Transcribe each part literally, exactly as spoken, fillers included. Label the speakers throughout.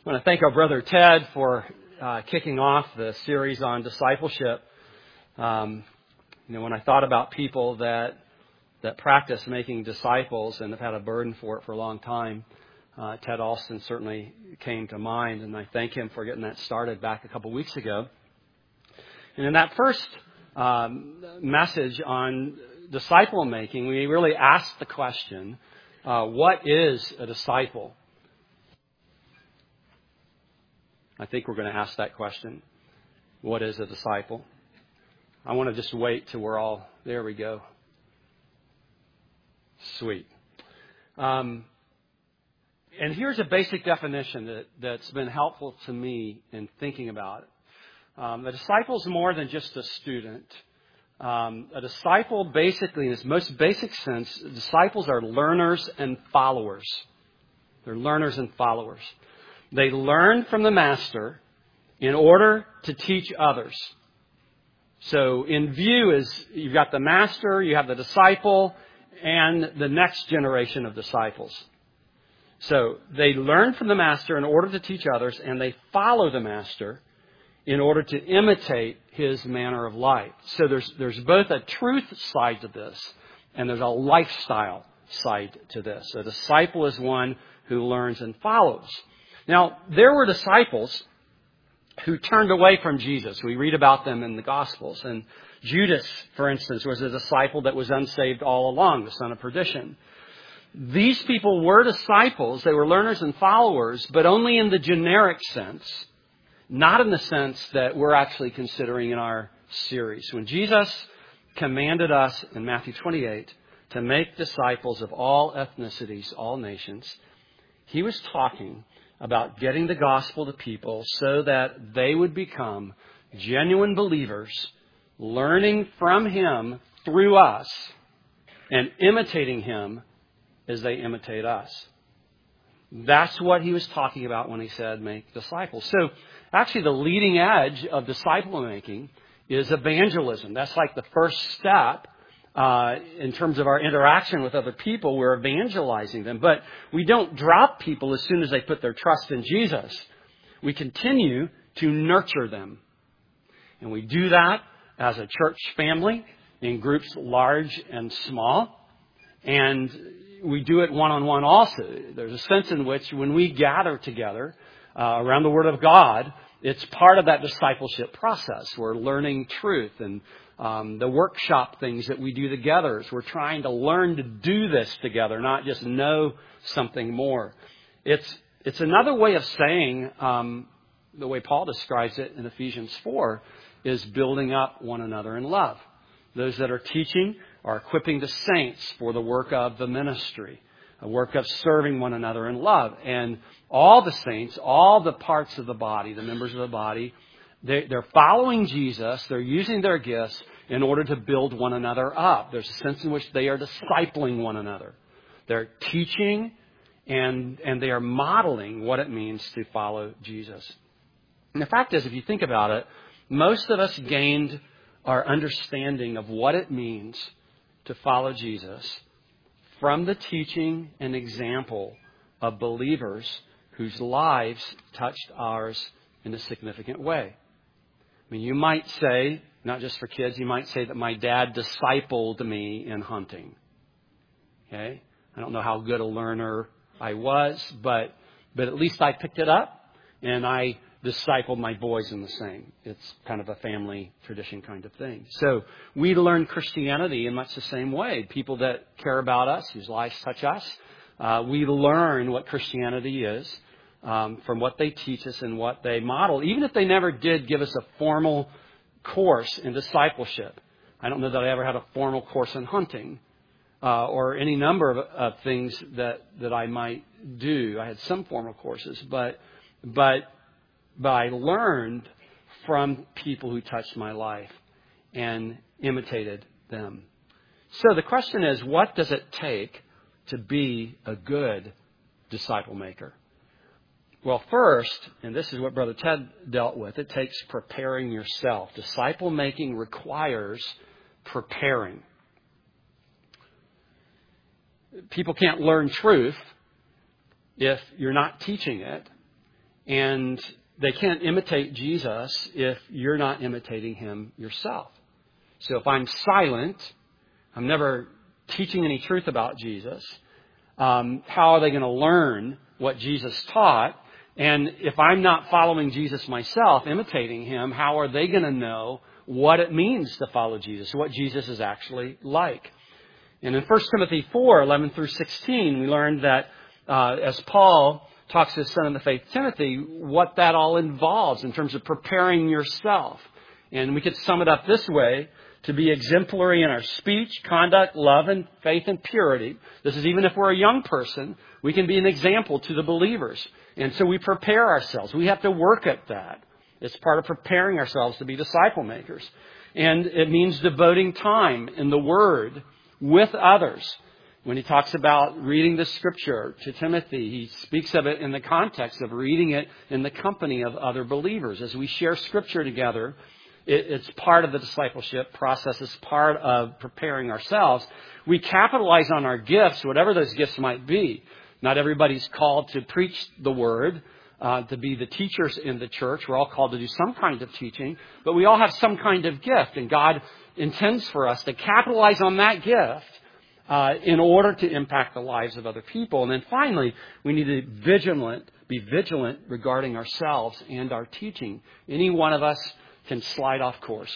Speaker 1: I want to thank our brother Ted for uh, kicking off the series on discipleship. Um, you know, when I thought about people that that practice making disciples and have had a burden for it for a long time, uh, Ted Alston certainly came to mind, and I thank him for getting that started back a couple weeks ago. And in that first um, message on disciple making, we really asked the question, uh, what is a disciple? I think we're going to ask that question. What is a disciple? I want to just wait till we're all, there we go. Sweet. Um, and here's a basic definition that, that's been helpful to me in thinking about it. Um, a disciple is more than just a student. Um, a disciple, basically, in its most basic sense, disciples are learners and followers. They're learners and followers. They learn from the master in order to teach others. So in view is you've got the master, you have the disciple, and the next generation of disciples. So they learn from the master in order to teach others, and they follow the master in order to imitate his manner of life. So there's there's both a truth side to this, and there's a lifestyle side to this. A disciple is one who learns and follows. Now, there were disciples who turned away from Jesus. We read about them in the Gospels. And Judas, for instance, was a disciple that was unsaved all along, the son of perdition. These people were disciples. They were learners and followers, but only in the generic sense, not in the sense that we're actually considering in our series. When Jesus commanded us in Matthew twenty-eight to make disciples of all ethnicities, all nations, he was talking about getting the gospel to people so that they would become genuine believers, learning from him through us and imitating him as they imitate us. That's what he was talking about when he said make disciples. So actually the leading edge of disciple making is evangelism. That's like the first step. Uh, in terms of our interaction with other people, we're evangelizing them. But we don't drop people as soon as they put their trust in Jesus. We continue to nurture them. And we do that as a church family in groups large and small. And we do it one-on-one also. There's a sense in which when we gather together uh, around the Word of God, it's part of that discipleship process. We're learning truth, and um, the workshop things that we do together is we're trying to learn to do this together, not just know something more. It's it's another way of saying, um, the way Paul describes it in Ephesians four, is building up one another in love. Those that are teaching are equipping the saints for the work of the ministry, a work of serving one another in love. And all the saints, all the parts of the body, the members of the body, they, they're following Jesus. They're using their gifts in order to build one another up. There's a sense in which they are discipling one another. They're teaching and, and they are modeling what it means to follow Jesus. And the fact is, if you think about it, most of us gained our understanding of what it means to follow Jesus from the teaching and example of believers whose lives touched ours in a significant way. I mean, you might say, not just for kids, you might say that my dad discipled me in hunting. Okay? I don't know how good a learner I was, but but at least I picked it up and I discipled my boys in the same. It's kind of a family tradition kind of thing. So we learn Christianity in much the same way. People that care about us, whose lives touch us, uh, we learn what Christianity is um, from what they teach us and what they model, even if they never did give us a formal course in discipleship. I don't know that I ever had a formal course in hunting uh, or any number of, of things that, that I might do. I had some formal courses, but but But I learned from people who touched my life and imitated them. So the question is, what does it take to be a good disciple maker? Well, first, and this is what Brother Ted dealt with, it takes preparing yourself. Disciple making requires preparing. People can't learn truth if you're not teaching it. And they can't imitate Jesus if you're not imitating him yourself. So if I'm silent, I'm never teaching any truth about Jesus, um, how are they going to learn what Jesus taught? And if I'm not following Jesus myself, imitating him, how are they going to know what it means to follow Jesus, what Jesus is actually like? And in First Timothy four, eleven through sixteen, we learned that uh, as Paul talks to his son in the faith, Timothy, what that all involves in terms of preparing yourself. And we could sum it up this way: to be exemplary in our speech, conduct, love, and faith and purity. This is even if we're a young person, we can be an example to the believers. And so we prepare ourselves. We have to work at that. It's part of preparing ourselves to be disciple makers. And it means devoting time in the Word with others. When he talks about reading the Scripture to Timothy, he speaks of it in the context of reading it in the company of other believers. As we share Scripture together, it's part of the discipleship process. It's part of preparing ourselves. We capitalize on our gifts, whatever those gifts might be. Not everybody's called to preach the Word, uh, to be the teachers in the church. We're all called to do some kind of teaching, but we all have some kind of gift, and God intends for us to capitalize on that gift uh, in order to impact the lives of other people. And then finally, we need to be vigilant, be vigilant regarding ourselves and our teaching. Any one of us can slide off course.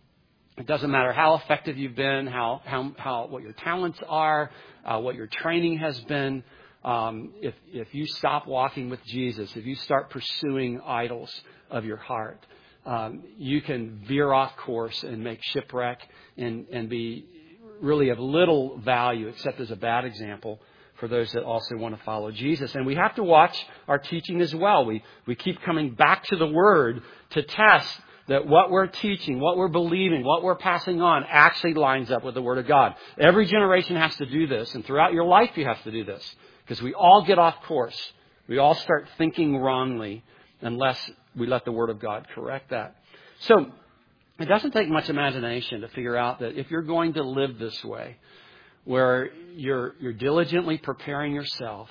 Speaker 1: It doesn't matter how effective you've been, how how, how what your talents are, uh, what your training has been. Um, if if you stop walking with Jesus, if you start pursuing idols of your heart, um, you can veer off course and make shipwreck and and be really of little value, except as a bad example for those that also want to follow Jesus. And we have to watch our teaching as well. We we keep coming back to the Word to test that what we're teaching, what we're believing, what we're passing on actually lines up with the Word of God. Every generation has to do this, and throughout your life you have to do this, because we all get off course. We all start thinking wrongly unless we let the Word of God correct that. So it doesn't take much imagination to figure out that if you're going to live this way, where you're you're diligently preparing yourself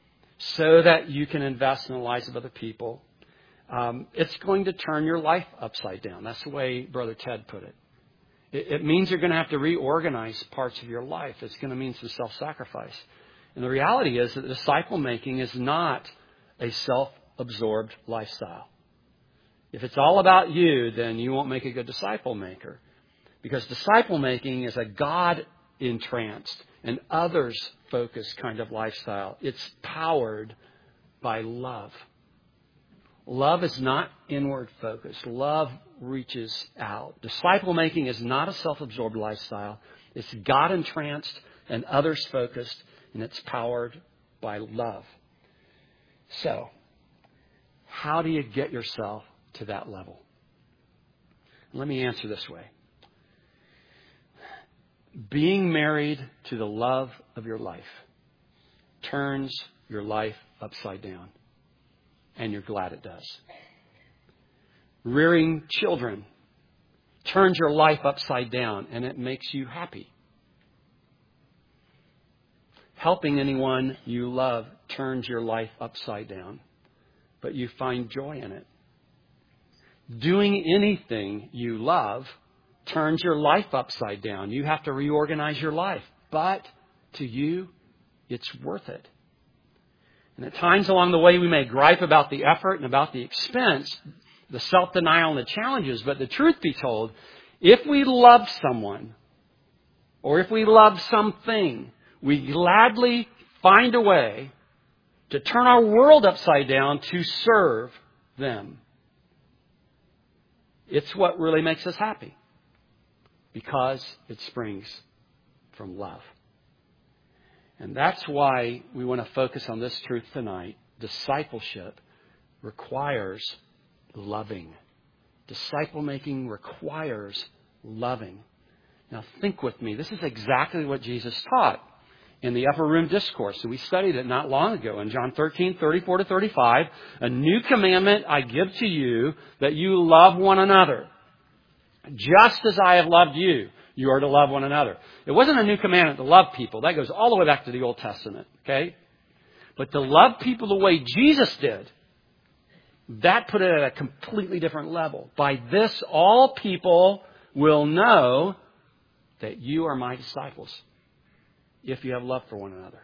Speaker 1: so that you can invest in the lives of other people, Um, it's going to turn your life upside down. That's the way Brother Ted put it. It, it means you're going to have to reorganize parts of your life. It's going to mean some self-sacrifice. And the reality is that disciple making is not a self-absorbed lifestyle. If it's all about you, then you won't make a good disciple maker. Because disciple making is a God-entranced and others-focused kind of lifestyle. It's powered by love. Love is not inward focused. Love reaches out. Disciple making is not a self-absorbed lifestyle. It's God entranced and others focused, and it's powered by love. So, how do you get yourself to that level? Let me answer this way. Being married to the love of your life turns your life upside down. And you're glad it does. Rearing children turns your life upside down, and it makes you happy. Helping anyone you love turns your life upside down, but you find joy in it. Doing anything you love turns your life upside down. You have to reorganize your life, but to you, it's worth it. And at times along the way, we may gripe about the effort and about the expense, the self-denial and the challenges. But the truth be told, if we love someone or if we love something, we gladly find a way to turn our world upside down to serve them. It's what really makes us happy because it springs from love. And that's why we want to focus on this truth tonight. Discipleship requires loving. Disciple making requires loving. Now think with me. This is exactly what Jesus taught in the Upper Room Discourse. So we studied it not long ago in John thirteen, thirty-four to thirty-five. A new commandment I give to you, that you love one another. Just as I have loved you, you are to love one another. It wasn't a new commandment to love people. That goes all the way back to the Old Testament. Okay? But to love people the way Jesus did. that put it at a completely different level. By this, all people will know that you are my disciples, if you have love for one another.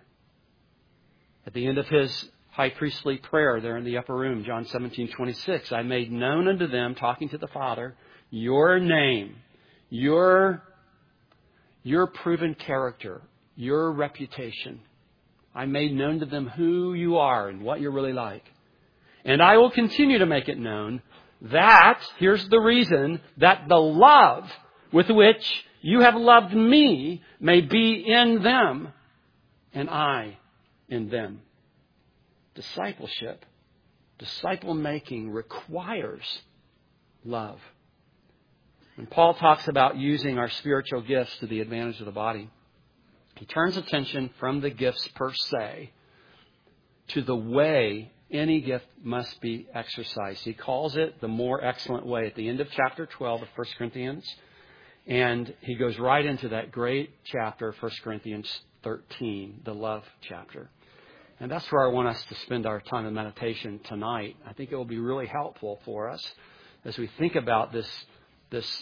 Speaker 1: At the end of his high priestly prayer there in the upper room, John seventeen twenty-six, I made known unto them, talking to the Father, your name, your, your proven character, your reputation. I made known to them who you are and what you're really like. And I will continue to make it known that, here's the reason, that the love with which you have loved me may be in them and I in them. Discipleship, disciple making requires love. When Paul talks about using our spiritual gifts to the advantage of the body, he turns attention from the gifts per se to the way any gift must be exercised. He calls it the more excellent way at the end of chapter twelve of First Corinthians. And he goes right into that great chapter, First Corinthians thirteen, the love chapter. And that's where I want us to spend our time of meditation tonight. I think it will be really helpful for us as we think about this, this,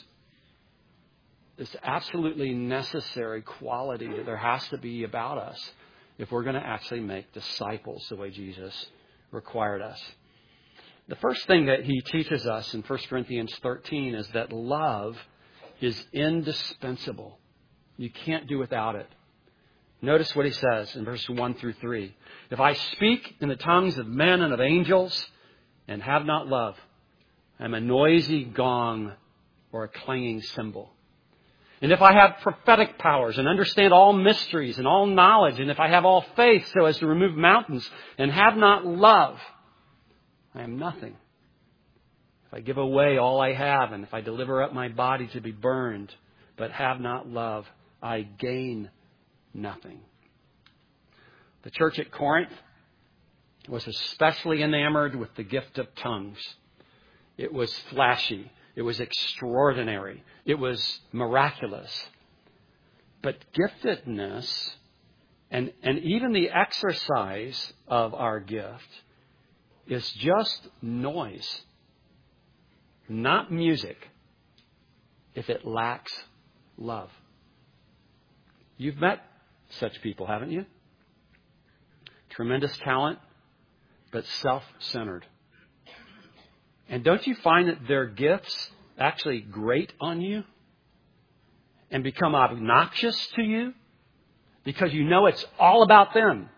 Speaker 1: this absolutely necessary quality that there has to be about us if we're going to actually make disciples the way Jesus required us. The first thing that he teaches us in First Corinthians thirteen is that love is indispensable. You can't do without it. Notice what he says in verses one through three. If I speak in the tongues of men and of angels and have not love, I am a noisy gong or a clanging cymbal. And if I have prophetic powers and understand all mysteries and all knowledge, and if I have all faith so as to remove mountains and have not love, I am nothing. If I give away all I have, and if I deliver up my body to be burned, but have not love, I gain nothing. The church at Corinth was especially enamored with the gift of tongues. It was flashy. It was extraordinary. It was miraculous. But giftedness and, and even the exercise of our gift is just noise, not music, if it lacks love. You've met such people, haven't you? Tremendous talent, but self-centered. And don't you find that their gifts actually grate on you and become obnoxious to you because you know it's all about them?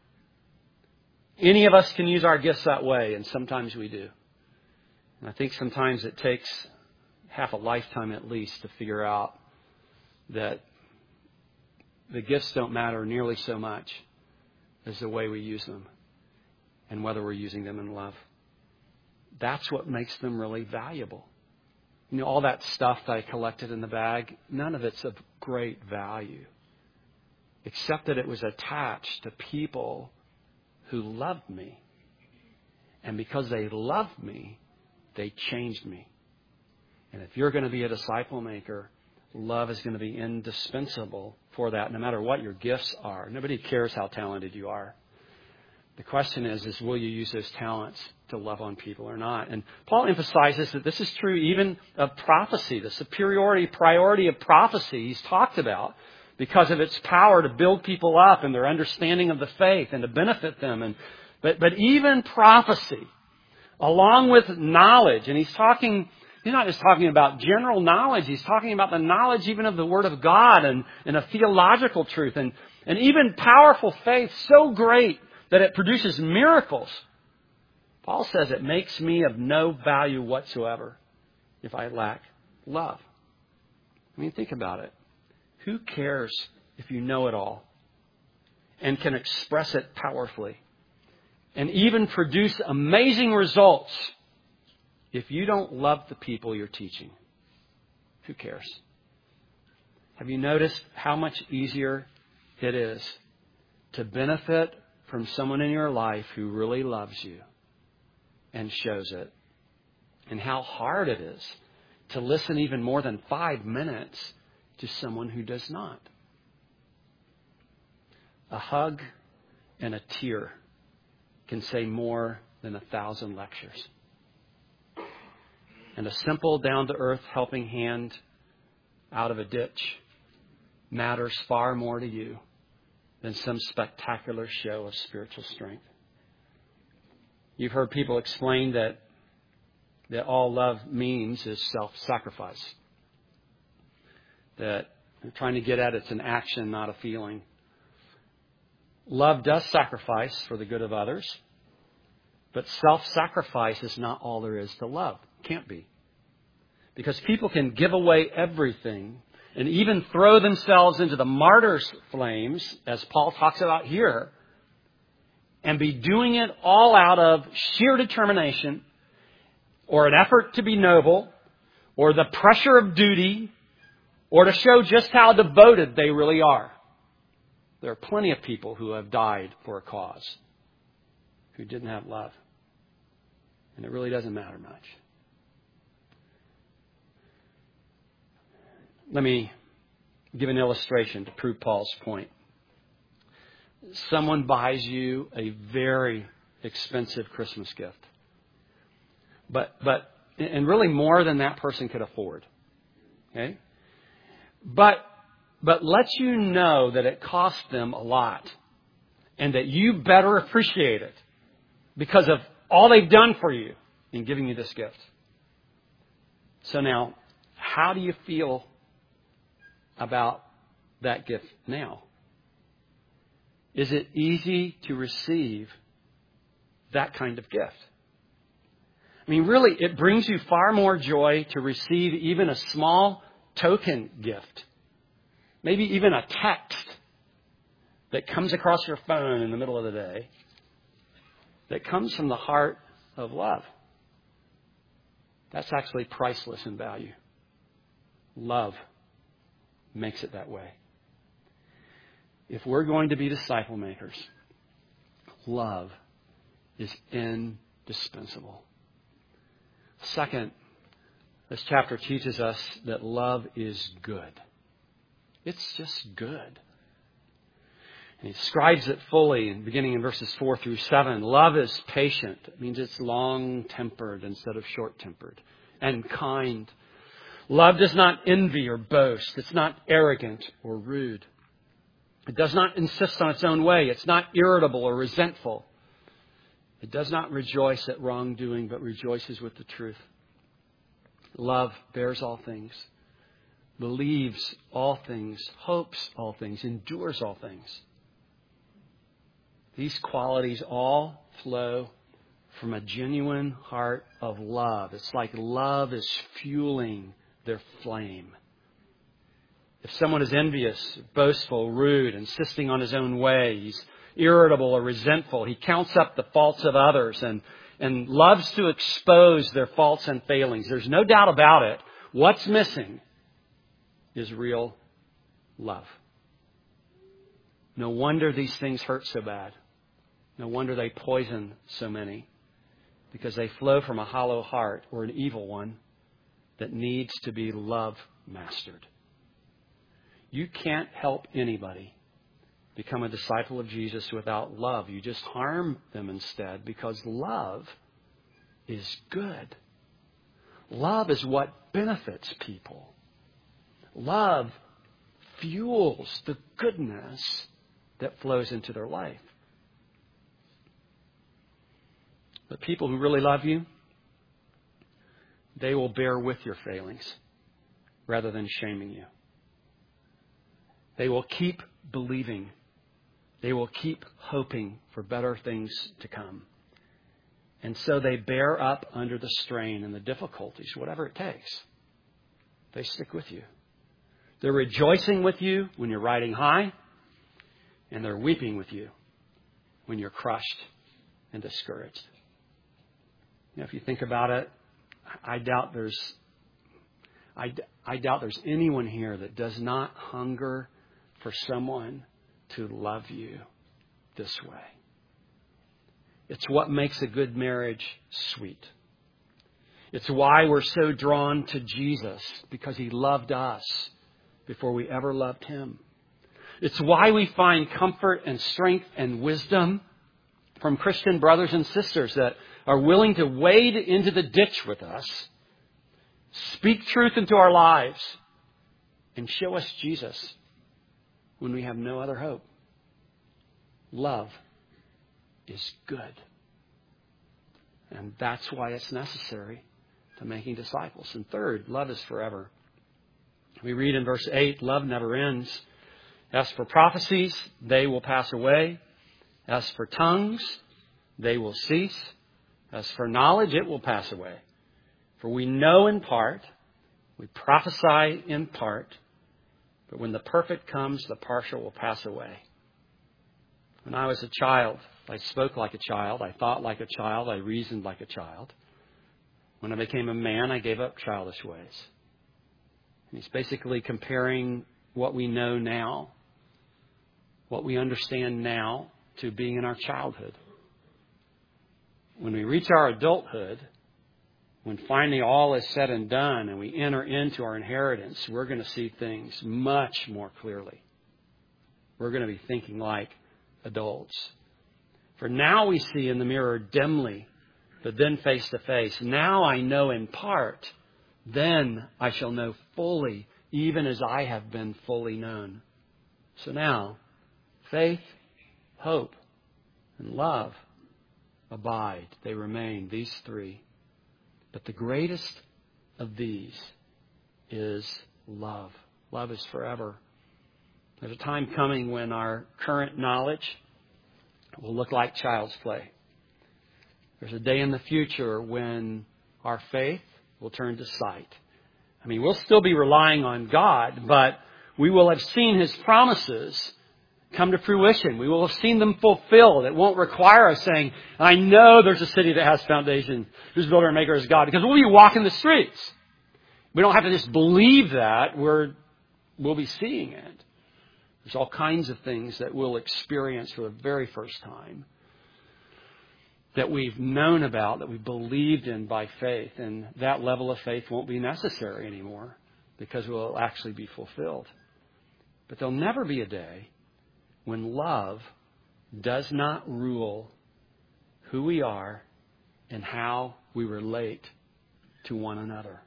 Speaker 1: Any of us can use our gifts that way, and sometimes we do. And I think sometimes it takes half a lifetime at least to figure out that the gifts don't matter nearly so much as the way we use them and whether we're using them in love. That's what makes them really valuable. You know, all that stuff that I collected in the bag, none of it's of great value, except that it was attached to people who loved me. And because they loved me, they changed me. And if you're going to be a disciple maker, love is going to be indispensable for that, no matter what your gifts are. Nobody cares how talented you are. The question is, is will you use those talents to love on people or not? And Paul emphasizes that this is true even of prophecy, the superiority, priority of prophecy he's talked about because of its power to build people up and their understanding of the faith and to benefit them. And but but even prophecy, along with knowledge, and he's talking, he's not just talking about general knowledge, he's talking about the knowledge even of the Word of God and, and a theological truth and, and even powerful faith so great that it produces miracles. Paul says it makes me of no value whatsoever if I lack love. I mean, think about it. Who cares if you know it all and can express it powerfully and even produce amazing results if you don't love the people you're teaching? Who cares? Have you noticed how much easier it is to benefit from someone in your life who really loves you and shows it, and how hard it is to listen even more than five minutes to someone who does not? A hug and a tear can say more than a thousand lectures. and a simple, down-to-earth helping hand out of a ditch matters far more to you than some spectacular show of spiritual strength. You've heard people explain that that all love means is self-sacrifice. That they're trying to get at it's an action, not a feeling. Love does sacrifice for the good of others, but self-sacrifice is not all there is to love. Can't be. Because people can give away everything and even throw themselves into the martyr's flames, as Paul talks about here, and be doing it all out of sheer determination or an effort to be noble or the pressure of duty or to show just how devoted they really are. There are plenty of people who have died for a cause who didn't have love. And it really doesn't matter much. Let me give an illustration to prove Paul's point. Someone buys you a very expensive Christmas gift. But, but, and really more than that person could afford. Okay? But, but lets you know that it cost them a lot and that you better appreciate it because of all they've done for you in giving you this gift. So now, how do you feel about that gift now? Is it easy to receive that kind of gift? I mean, really, it brings you far more joy to receive even a small token gift. Maybe even a text that comes across your phone in the middle of the day that comes from the heart of love. That's actually priceless in value. Love makes it that way. If we're going to be disciple makers, love is indispensable. Second, this chapter teaches us that love is good. It's just good. And he describes it fully, in beginning in verses four through seven. Love is patient. It means it's long-tempered instead of short-tempered. And kind. Love does not envy or boast. It's not arrogant or rude. It does not insist on its own way. It's not irritable or resentful. It does not rejoice at wrongdoing, but rejoices with the truth. Love bears all things, believes all things, hopes all things, endures all things. These qualities all flow from a genuine heart of love. It's like love is fueling their flame. If someone is envious, boastful, rude, insisting on his own way, he's irritable or resentful, he counts up the faults of others and, and loves to expose their faults and failings. There's no doubt about it. What's missing is real love. No wonder these things hurt so bad. No wonder they poison so many. Because they flow from a hollow heart or an evil one that needs to be love mastered. You can't help anybody become a disciple of Jesus without love. You just harm them instead, because love is good. Love is what benefits people. Love fuels the goodness that flows into their life. But people who really love you, they will bear with your failings rather than shaming you. They will keep believing. They will keep hoping for better things to come. And so they bear up under the strain and the difficulties, whatever it takes. They stick with you. They're rejoicing with you when you're riding high, and they're weeping with you when you're crushed and discouraged. You know, if you think about it, I doubt there's, I, I doubt there's anyone here that does not hunger for someone to love you this way. It's what makes a good marriage sweet. It's why we're so drawn to Jesus, because he loved us before we ever loved him. It's why we find comfort and strength and wisdom from Christian brothers and sisters that are willing to wade into the ditch with us speak truth into our lives, and show us Jesus when we have no other hope. Love is good. And that's why it's necessary to making disciples. And third, love is forever. We read in verse eight, love never ends. As for prophecies, they will pass away. As for tongues, they will cease. As for knowledge, it will pass away. For we know in part, we prophesy in part, but when the perfect comes, the partial will pass away. When I was a child, I spoke like a child, I thought like a child, I reasoned like a child. When I became a man, I gave up childish ways. And he's basically comparing what we know now, what we understand now, to being in our childhood. When we reach our adulthood, when finally all is said and done and we enter into our inheritance, we're going to see things much more clearly. We're going to be thinking like adults. For now we see in the mirror dimly, but then face to face. Now I know in part, then I shall know fully, even as I have been fully known. So now, faith, hope, and love abide. They remain, these three. But the greatest of these is love. Love is forever. There's a time coming when our current knowledge will look like child's play. There's a day in the future when our faith will turn to sight. I mean, we'll still be relying on God, but we will have seen His promises come to fruition. We will have seen them fulfilled. It won't require us saying, I know there's a city that has foundation, whose builder and maker is God, because we'll be walking the streets. We don't have to just believe that. We're, we'll be seeing it. There's all kinds of things that we'll experience for the very first time that we've known about, that we've believed in by faith. And that level of faith won't be necessary anymore because it will actually be fulfilled. But there'll never be a day when love does not rule who we are and how we relate to one another.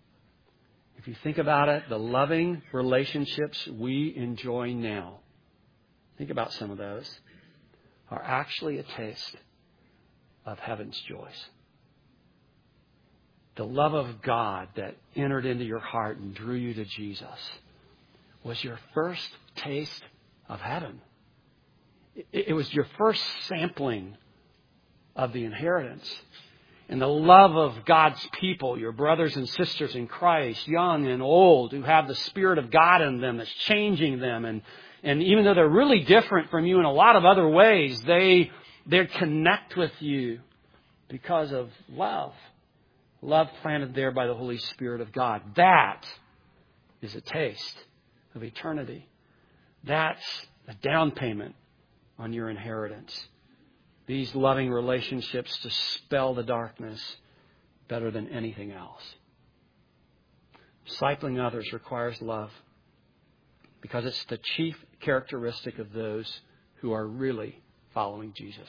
Speaker 1: If you think about it, the loving relationships we enjoy now, think about some of those, are actually a taste of heaven's joys. The love of God that entered into your heart and drew you to Jesus was your first taste of heaven. It was your first sampling of the inheritance. And the love of God's people, your brothers and sisters in Christ, young and old, who have the Spirit of God in them that's changing them. And, and even though they're really different from you in a lot of other ways, they, they connect with you because of love. Love planted there by the Holy Spirit of God. That is a taste of eternity. That's a down payment on your inheritance. These loving relationships dispel the darkness better than anything else. Discipling others requires love because it's the chief characteristic of those who are really following Jesus,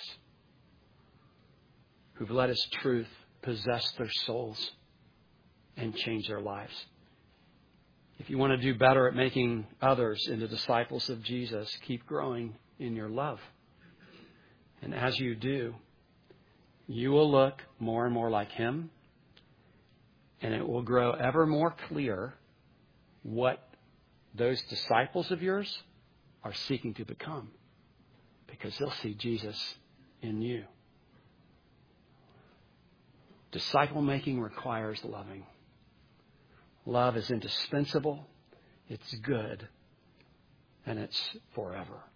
Speaker 1: who've let His truth possess their souls and change their lives. If you want to do better at making others into disciples of Jesus, keep growing in your love. And as you do, you will look more and more like Him, and it will grow ever more clear what those disciples of yours are seeking to become, because they'll see Jesus in you. Disciple making requires loving. Love is indispensable, it's good, and it's forever.